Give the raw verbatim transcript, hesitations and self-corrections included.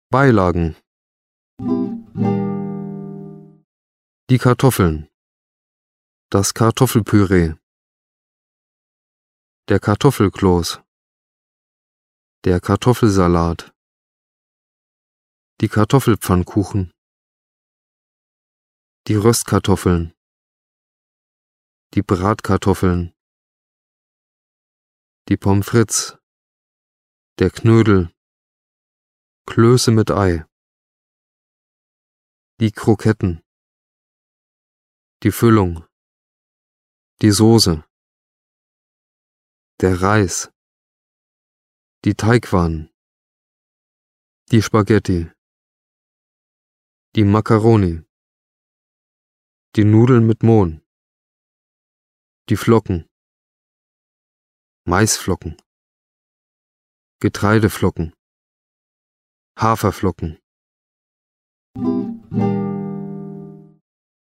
Beilagen. Die Kartoffeln. Das Kartoffelpüree. Der Kartoffelkloß. Der Kartoffelsalat. Die Kartoffelpfannkuchen. Die Röstkartoffeln. Die Bratkartoffeln. Die Pommes frites. Der Knödel. Klöße mit Ei. Die Kroketten. Die Füllung. Die Soße. Der Reis. Die Teigwannen. Die Spaghetti. Die Makkaroni. Die Nudeln mit Mohn. Die Flocken. Maisflocken. Getreideflocken. Haferflocken.